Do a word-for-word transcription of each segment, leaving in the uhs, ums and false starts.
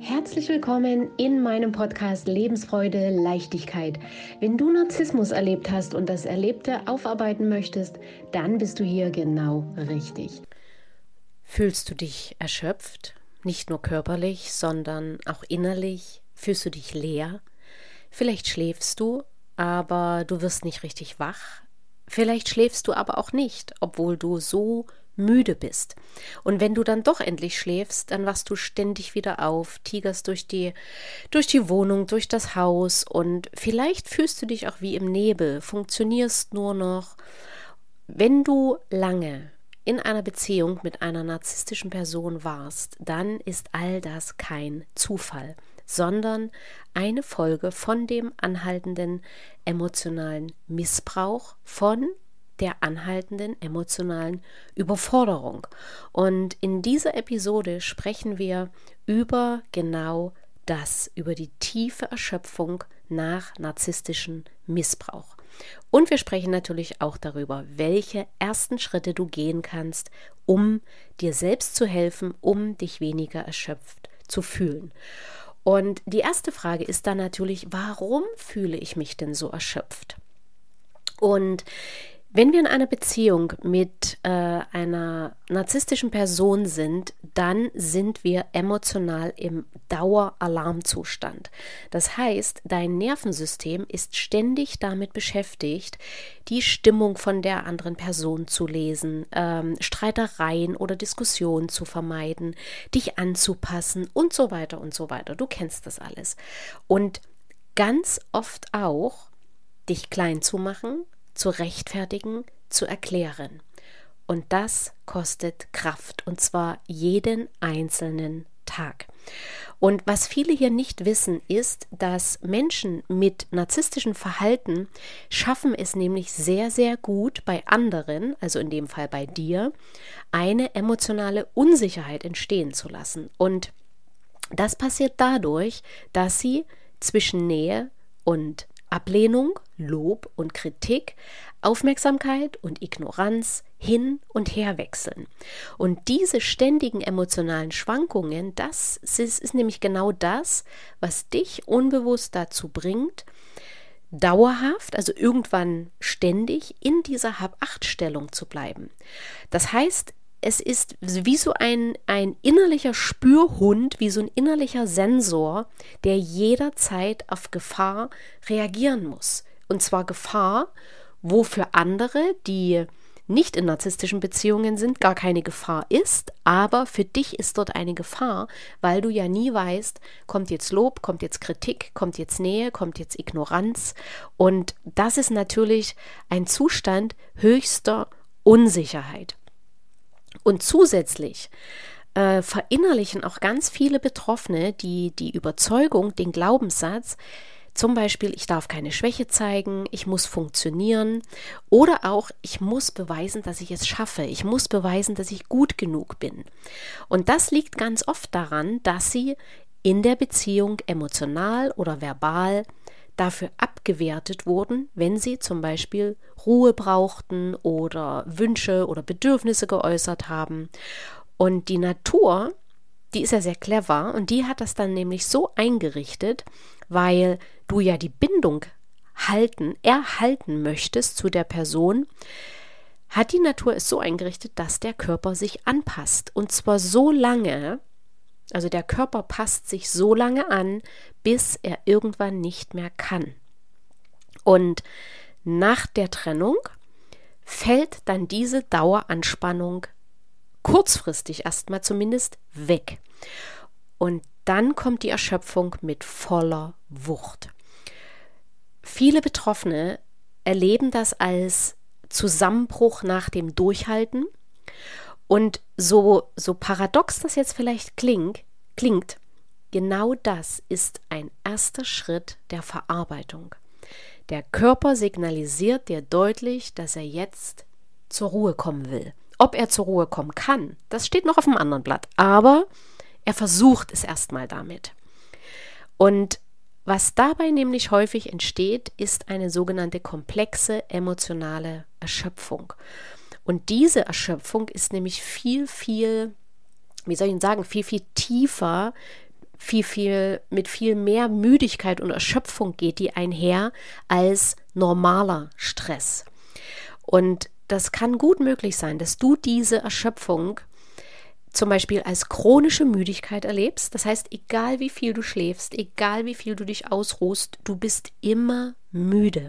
Herzlich willkommen in meinem Podcast Lebensfreude, Leichtigkeit. Wenn du Narzissmus erlebt hast und das Erlebte aufarbeiten möchtest, dann bist du hier genau richtig. Fühlst du dich erschöpft? Nicht nur körperlich, sondern auch innerlich? Fühlst du dich leer? Vielleicht schläfst du, aber du wirst nicht richtig wach. Vielleicht schläfst du aber auch nicht, obwohl du so müde bist. Und wenn du dann doch endlich schläfst, dann wachst du ständig wieder auf, tigerst durch die, durch die Wohnung, durch das Haus und vielleicht fühlst du dich auch wie im Nebel, funktionierst nur noch. Wenn du lange in einer Beziehung mit einer narzisstischen Person warst, dann ist all das kein Zufall, sondern eine Folge von dem anhaltenden emotionalen Missbrauch, von der anhaltenden emotionalen Überforderung. Und in dieser Episode sprechen wir über genau das, über die tiefe Erschöpfung nach narzisstischem Missbrauch. Und wir sprechen natürlich auch darüber, welche ersten Schritte du gehen kannst, um dir selbst zu helfen, um dich weniger erschöpft zu fühlen. Und die erste Frage ist dann natürlich, warum fühle ich mich denn so erschöpft? Und wenn wir in einer Beziehung mit äh, einer narzisstischen Person sind, dann sind wir emotional im Daueralarmzustand. Das heißt, dein Nervensystem ist ständig damit beschäftigt, die Stimmung von der anderen Person zu lesen, ähm, Streitereien oder Diskussionen zu vermeiden, dich anzupassen und so weiter und so weiter. Du kennst das alles. Und ganz oft auch, dich klein zu machen, zu rechtfertigen, zu erklären. Und das kostet Kraft, und zwar jeden einzelnen Tag. Und was viele hier nicht wissen, ist, dass Menschen mit narzisstischem Verhalten schaffen es nämlich sehr, sehr gut bei anderen, also in dem Fall bei dir, eine emotionale Unsicherheit entstehen zu lassen. Und das passiert dadurch, dass sie zwischen Nähe und Ablehnung, Lob und Kritik, Aufmerksamkeit und Ignoranz hin und her wechseln. Und diese ständigen emotionalen Schwankungen, das ist, ist nämlich genau das, was dich unbewusst dazu bringt, dauerhaft, also irgendwann ständig in dieser Hab-Acht-Stellung zu bleiben. Das heißt, es ist wie so ein, ein innerlicher Spürhund, wie so ein innerlicher Sensor, der jederzeit auf Gefahr reagieren muss. Und zwar Gefahr, wo für andere, die nicht in narzisstischen Beziehungen sind, gar keine Gefahr ist, aber für dich ist dort eine Gefahr, weil du ja nie weißt, kommt jetzt Lob, kommt jetzt Kritik, kommt jetzt Nähe, kommt jetzt Ignoranz. Und das ist natürlich ein Zustand höchster Unsicherheit. Und zusätzlich äh, verinnerlichen auch ganz viele Betroffene die, die Überzeugung, den Glaubenssatz, zum Beispiel, ich darf keine Schwäche zeigen, ich muss funktionieren oder auch, ich muss beweisen, dass ich es schaffe, ich muss beweisen, dass ich gut genug bin. Und das liegt ganz oft daran, dass sie in der Beziehung emotional oder verbal dafür abgewertet wurden, wenn sie zum Beispiel Ruhe brauchten oder Wünsche oder Bedürfnisse geäußert haben. Und die Natur, die ist ja sehr clever und die hat das dann nämlich so eingerichtet, weil du ja die Bindung halten, erhalten möchtest zu der Person, hat die Natur es so eingerichtet, dass der Körper sich anpasst. Und zwar so lange, also der Körper passt sich so lange an, bis er irgendwann nicht mehr kann. Und nach der Trennung fällt dann diese Daueranspannung kurzfristig erstmal zumindest weg. Und dann kommt die Erschöpfung mit voller Wucht. Viele Betroffene erleben das als Zusammenbruch nach dem Durchhalten. Und so, so paradox das jetzt vielleicht klingt, klingt, genau das ist ein erster Schritt der Verarbeitung. Der Körper signalisiert dir deutlich, dass er jetzt zur Ruhe kommen will. Ob er zur Ruhe kommen kann, das steht noch auf dem anderen Blatt, aber er versucht es erstmal damit. Und was dabei nämlich häufig entsteht, ist eine sogenannte komplexe emotionale Erschöpfung. Und diese Erschöpfung ist nämlich viel, viel, wie soll ich sagen, viel, viel tiefer viel, viel, mit viel mehr Müdigkeit und Erschöpfung geht die einher als normaler Stress. Und das kann gut möglich sein, dass du diese Erschöpfung zum Beispiel als chronische Müdigkeit erlebst. Das heißt, egal wie viel du schläfst, egal wie viel du dich ausruhst, du bist immer müde.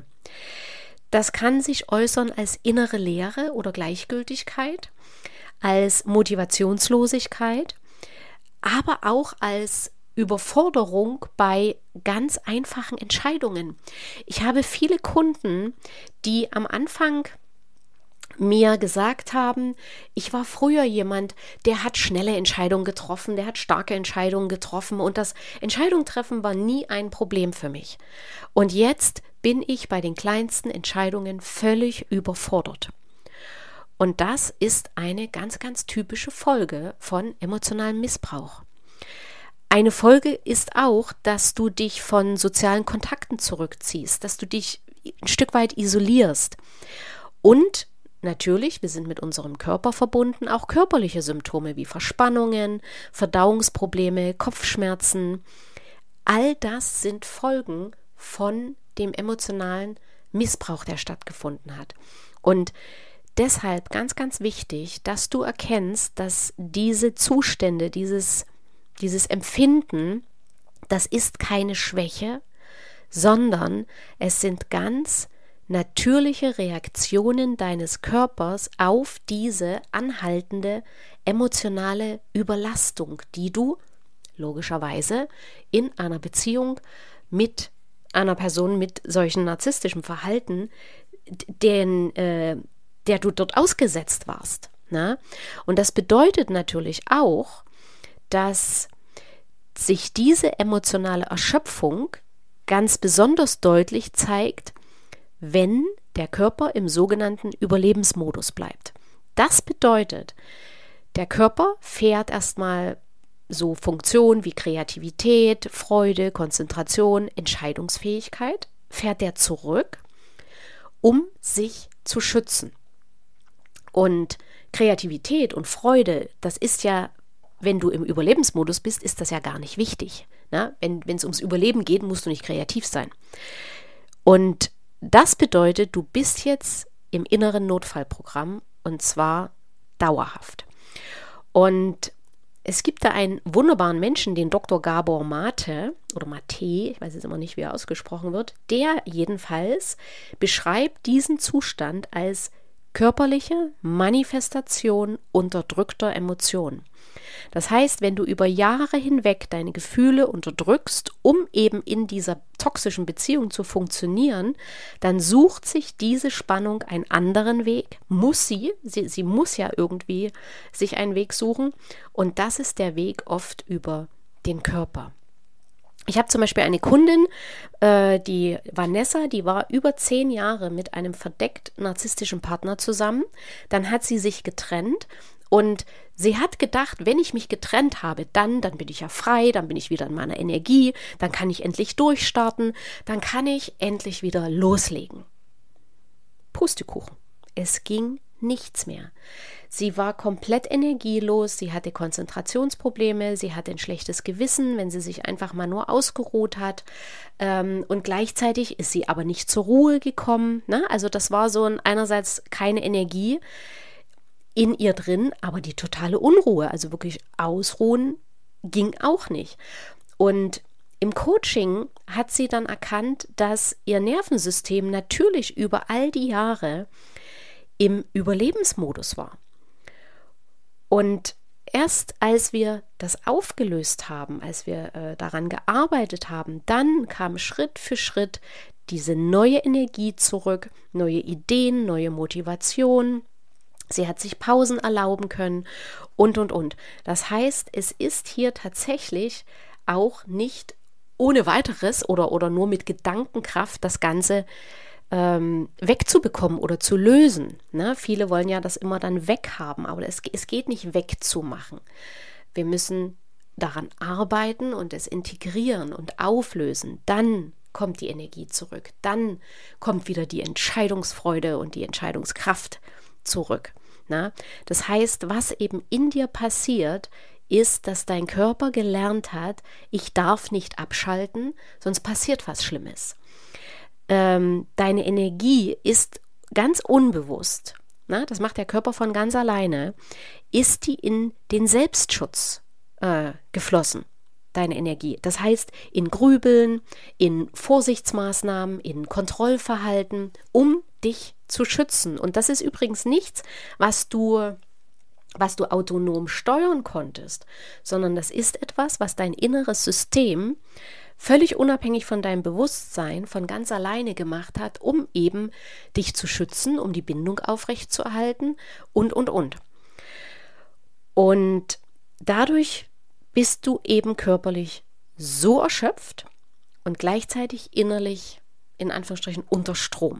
Das kann sich äußern als innere Leere oder Gleichgültigkeit, als Motivationslosigkeit, aber auch als Überforderung bei ganz einfachen Entscheidungen. Ich habe viele Kunden, die am Anfang mir gesagt haben, ich war früher jemand, der hat schnelle Entscheidungen getroffen, der hat starke Entscheidungen getroffen und das Entscheidung treffen war nie ein Problem für mich. Und jetzt bin ich bei den kleinsten Entscheidungen völlig überfordert. Und das ist eine ganz, ganz typische Folge von emotionalem Missbrauch. Eine Folge ist auch, dass du dich von sozialen Kontakten zurückziehst, dass du dich ein Stück weit isolierst. Und natürlich, wir sind mit unserem Körper verbunden, auch körperliche Symptome wie Verspannungen, Verdauungsprobleme, Kopfschmerzen. All das sind Folgen von dem emotionalen Missbrauch, der stattgefunden hat. Und deshalb ganz, ganz wichtig, dass du erkennst, dass diese Zustände, dieses, dieses Empfinden, das ist keine Schwäche, sondern es sind ganz natürliche Reaktionen deines Körpers auf diese anhaltende emotionale Überlastung, die du logischerweise in einer Beziehung mit einer Person mit solchem narzisstischem Verhalten, den, äh, der du dort ausgesetzt warst. Na? Und das bedeutet natürlich auch, dass sich diese emotionale Erschöpfung ganz besonders deutlich zeigt, wenn der Körper im sogenannten Überlebensmodus bleibt. Das bedeutet, der Körper fährt erstmal so Funktionen wie Kreativität, Freude, Konzentration, Entscheidungsfähigkeit, fährt der zurück, um sich zu schützen. Und Kreativität und Freude, das ist ja, wenn du im Überlebensmodus bist, ist das ja gar nicht wichtig. Na? Wenn es ums Überleben geht, musst du nicht kreativ sein. Und das bedeutet, du bist jetzt im inneren Notfallprogramm und zwar dauerhaft. Und es gibt da einen wunderbaren Menschen, den Doktor Gabor Mate oder Mate, ich weiß jetzt immer nicht, wie er ausgesprochen wird, der jedenfalls beschreibt diesen Zustand als körperliche Manifestation unterdrückter Emotionen. Das heißt, wenn du über Jahre hinweg deine Gefühle unterdrückst, um eben in dieser toxischen Beziehung zu funktionieren, dann sucht sich diese Spannung einen anderen Weg, muss sie, sie, sie muss ja irgendwie sich einen Weg suchen und das ist der Weg oft über den Körper. Ich habe zum Beispiel eine Kundin, äh, die Vanessa, die war über zehn Jahre mit einem verdeckt narzisstischen Partner zusammen. Dann hat sie sich getrennt und sie hat gedacht, wenn ich mich getrennt habe, dann, dann bin ich ja frei, dann bin ich wieder in meiner Energie, dann kann ich endlich durchstarten, dann kann ich endlich wieder loslegen. Pustekuchen. Es ging nichts mehr. Sie war komplett energielos, sie hatte Konzentrationsprobleme, sie hatte ein schlechtes Gewissen, wenn sie sich einfach mal nur ausgeruht hat ähm, und gleichzeitig ist sie aber nicht zur Ruhe gekommen. Ne? Also das war so ein, einerseits keine Energie in ihr drin, aber die totale Unruhe, also wirklich ausruhen, ging auch nicht. Und im Coaching hat sie dann erkannt, dass ihr Nervensystem natürlich über all die Jahre im Überlebensmodus war. Und erst als wir das aufgelöst haben, als wir äh, daran gearbeitet haben, dann kam Schritt für Schritt diese neue Energie zurück, neue Ideen, neue Motivation. Sie hat sich Pausen erlauben können und, und, und. Das heißt, es ist hier tatsächlich auch nicht ohne weiteres oder, oder nur mit Gedankenkraft das Ganze ähm, wegzubekommen oder zu lösen. Ne? Viele wollen ja das immer dann weghaben, aber es, es geht nicht wegzumachen. Wir müssen daran arbeiten und es integrieren und auflösen. Dann kommt die Energie zurück. Dann kommt wieder die Entscheidungsfreude und die Entscheidungskraft zurück. Na? Das heißt, was eben in dir passiert, ist, dass dein Körper gelernt hat, ich darf nicht abschalten, sonst passiert was Schlimmes. Ähm, deine Energie ist ganz unbewusst, na, das macht der Körper von ganz alleine, ist die in den Selbstschutz äh, geflossen, deine Energie. Das heißt, in Grübeln, in Vorsichtsmaßnahmen, in Kontrollverhalten, um dich zu schützen. Und das ist übrigens nichts, was du, was du autonom steuern konntest, sondern das ist etwas, was dein inneres System völlig unabhängig von deinem Bewusstsein von ganz alleine gemacht hat, um eben dich zu schützen, um die Bindung aufrechtzuerhalten und, und, und. Und dadurch bist du eben körperlich so erschöpft und gleichzeitig innerlich, in Anführungsstrichen, unter Strom.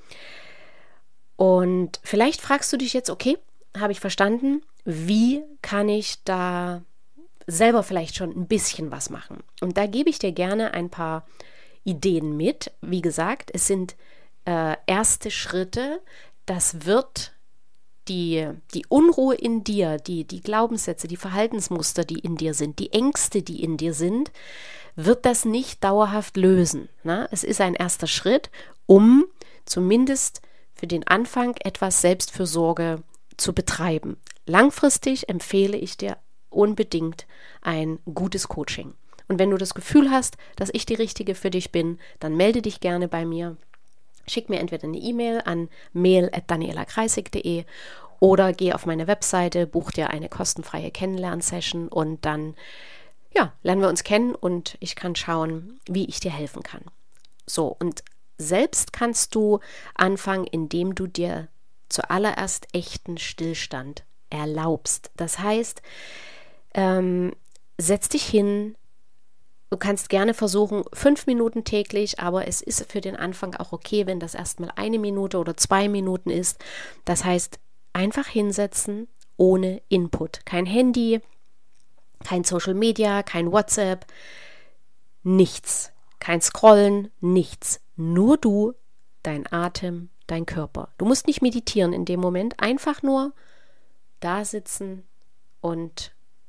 Und vielleicht fragst du dich jetzt, okay, habe ich verstanden, wie kann ich da selber vielleicht schon ein bisschen was machen? Und da gebe ich dir gerne ein paar Ideen mit. Wie gesagt, es sind äh, erste Schritte. Das wird die, die Unruhe in dir, die, die Glaubenssätze, die Verhaltensmuster, die in dir sind, die Ängste, die in dir sind, wird das nicht dauerhaft lösen. Na? Es ist ein erster Schritt, um zumindest für den Anfang etwas Selbstfürsorge zu betreiben. Langfristig empfehle ich dir unbedingt ein gutes Coaching. Und wenn du das Gefühl hast, dass ich die Richtige für dich bin, dann melde dich gerne bei mir. Schick mir entweder eine E-Mail an mail at daniela kreisig punkt de oder geh auf meine Webseite, buch dir eine kostenfreie Kennenlernsession und dann ja, lernen wir uns kennen und ich kann schauen, wie ich dir helfen kann. So, und selbst kannst du anfangen, indem du dir zuallererst echten Stillstand erlaubst. Das heißt, ähm, setz dich hin. Du kannst gerne versuchen, fünf Minuten täglich, aber es ist für den Anfang auch okay, wenn das erstmal eine Minute oder zwei Minuten ist. Das heißt, einfach hinsetzen ohne Input. Kein Handy, kein Social Media, kein WhatsApp, nichts. Kein Scrollen, nichts. Nur du, dein Atem, dein Körper. Du musst nicht meditieren in dem Moment, einfach nur da sitzen und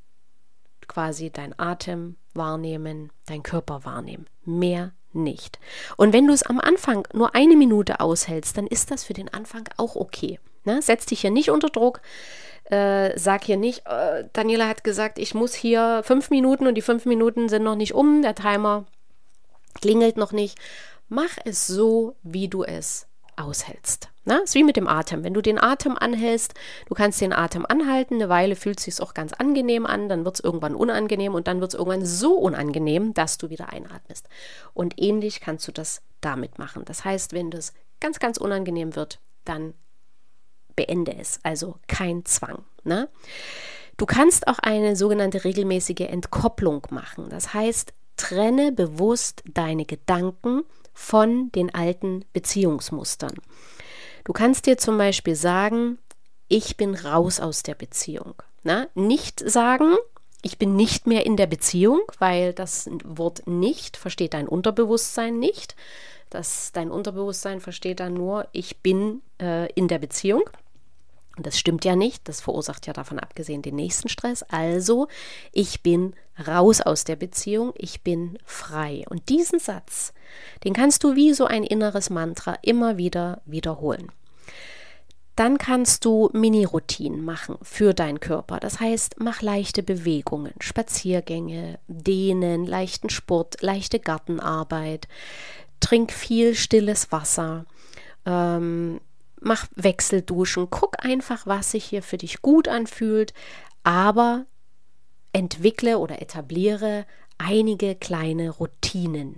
quasi dein Atem wahrnehmen, dein Körper wahrnehmen. Mehr nicht. Und wenn du es am Anfang nur eine Minute aushältst, dann ist das für den Anfang auch okay. Ne? Setz dich hier nicht unter Druck. Äh, sag hier nicht, äh, Daniela hat gesagt, ich muss hier fünf Minuten und die fünf Minuten sind noch nicht um, der Timer klingelt noch nicht. Mach es so, wie du es aushältst. Na, ist wie mit dem Atem. Wenn du den Atem anhältst, du kannst den Atem anhalten, eine Weile fühlt es sich auch ganz angenehm an, dann wird es irgendwann unangenehm und dann wird es irgendwann so unangenehm, dass du wieder einatmest. Und ähnlich kannst du das damit machen. Das heißt, wenn das ganz, ganz unangenehm wird, dann beende es. Also kein Zwang. Ne? Du kannst auch eine sogenannte regelmäßige Entkopplung machen. Das heißt, trenne bewusst deine Gedanken von den alten Beziehungsmustern. Du kannst dir zum Beispiel sagen, ich bin raus aus der Beziehung. Na, nicht sagen, ich bin nicht mehr in der Beziehung, weil das Wort nicht versteht dein Unterbewusstsein nicht. Das, dein Unterbewusstsein versteht dann nur, ich bin äh, in der Beziehung. Und das stimmt ja nicht, das verursacht ja davon abgesehen den nächsten Stress. Also, ich bin raus aus der Beziehung, ich bin frei. Und diesen Satz, den kannst du wie so ein inneres Mantra immer wieder wiederholen. Dann kannst du Mini-Routinen machen für deinen Körper. Das heißt, mach leichte Bewegungen, Spaziergänge, Dehnen, leichten Sport, leichte Gartenarbeit, trink viel stilles Wasser, ähm, mach Wechselduschen, guck einfach, was sich hier für dich gut anfühlt, aber entwickle oder etabliere einige kleine Routinen.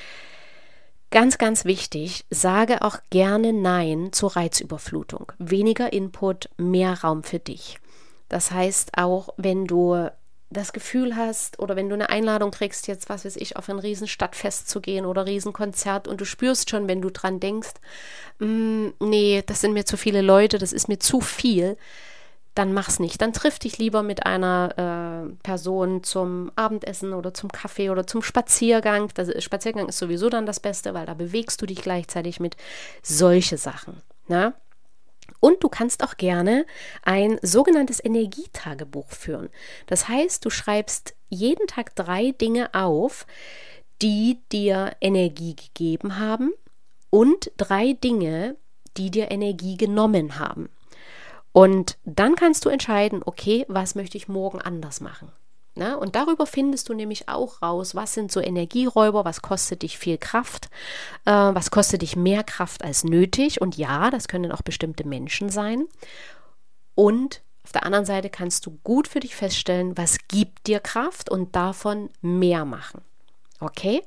Ganz, ganz wichtig, sage auch gerne Nein zur Reizüberflutung. Weniger Input, mehr Raum für dich. Das heißt auch, wenn du das Gefühl hast oder wenn du eine Einladung kriegst, jetzt was weiß ich, auf ein Riesenstadtfest zu gehen oder Riesenkonzert und du spürst schon, wenn du dran denkst, nee, das sind mir zu viele Leute, das ist mir zu viel, dann mach's nicht. Dann triff dich lieber mit einer äh, Person zum Abendessen oder zum Kaffee oder zum Spaziergang. Das Spaziergang ist sowieso dann das Beste, weil da bewegst du dich gleichzeitig mit. Solche Sachen. Na? Und du kannst auch gerne ein sogenanntes Energietagebuch führen. Das heißt, du schreibst jeden Tag drei Dinge auf, die dir Energie gegeben haben und drei Dinge, die dir Energie genommen haben. Und dann kannst du entscheiden, okay, was möchte ich morgen anders machen? Na, und darüber findest du nämlich auch raus, was sind so Energieräuber, was kostet dich viel Kraft, äh, was kostet dich mehr Kraft als nötig. Und ja, das können auch bestimmte Menschen sein. Und auf der anderen Seite kannst du gut für dich feststellen, was gibt dir Kraft und davon mehr machen. Okay?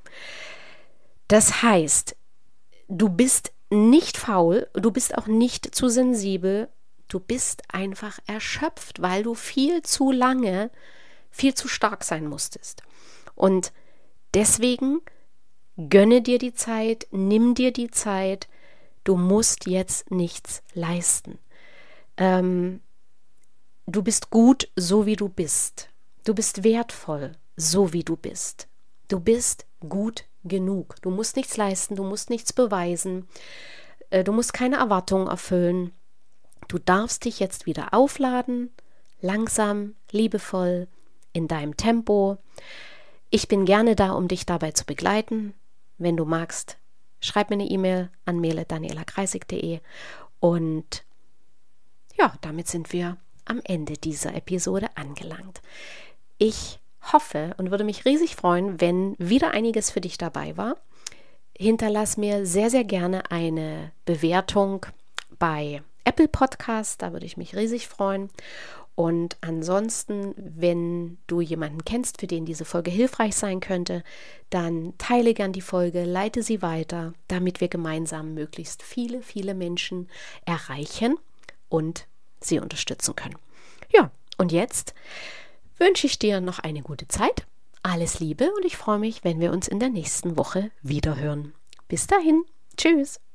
Das heißt, du bist nicht faul, du bist auch nicht zu sensibel, du bist einfach erschöpft, weil du viel zu lange viel zu stark sein musstest. Und deswegen gönne dir die Zeit, nimm dir die Zeit, du musst jetzt nichts leisten. Ähm, du bist gut, so wie du bist. Du bist wertvoll, so wie du bist. Du bist gut genug. Du musst nichts leisten, du musst nichts beweisen, äh, du musst keine Erwartungen erfüllen. Du darfst dich jetzt wieder aufladen, langsam, liebevoll, in deinem Tempo. Ich bin gerne da, um dich dabei zu begleiten. Wenn du magst, schreib mir eine E-Mail an mail at daniela kreisig punkt de und ja, damit sind wir am Ende dieser Episode angelangt. Ich hoffe und würde mich riesig freuen, wenn wieder einiges für dich dabei war. Hinterlass mir sehr, sehr gerne eine Bewertung bei Apple Podcast, da würde ich mich riesig freuen. Und ansonsten, wenn du jemanden kennst, für den diese Folge hilfreich sein könnte, dann teile gern die Folge, leite sie weiter, damit wir gemeinsam möglichst viele, viele Menschen erreichen und sie unterstützen können. Ja, und jetzt wünsche ich dir noch eine gute Zeit, alles Liebe und ich freue mich, wenn wir uns in der nächsten Woche wiederhören. Bis dahin, tschüss!